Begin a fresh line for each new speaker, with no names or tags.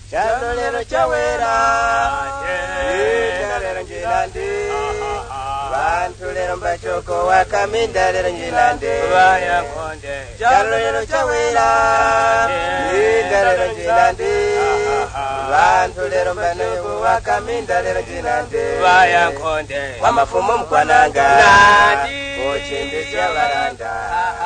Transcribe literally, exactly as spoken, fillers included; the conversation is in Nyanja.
Jalo lero chawera lero njilande bantu lero mbachoko wakaminda lero njilande Jalo lero chawera lero njilande bantu lero mbachoko wakaminda lero njilande wamafumo mkwananga kochende chavaranda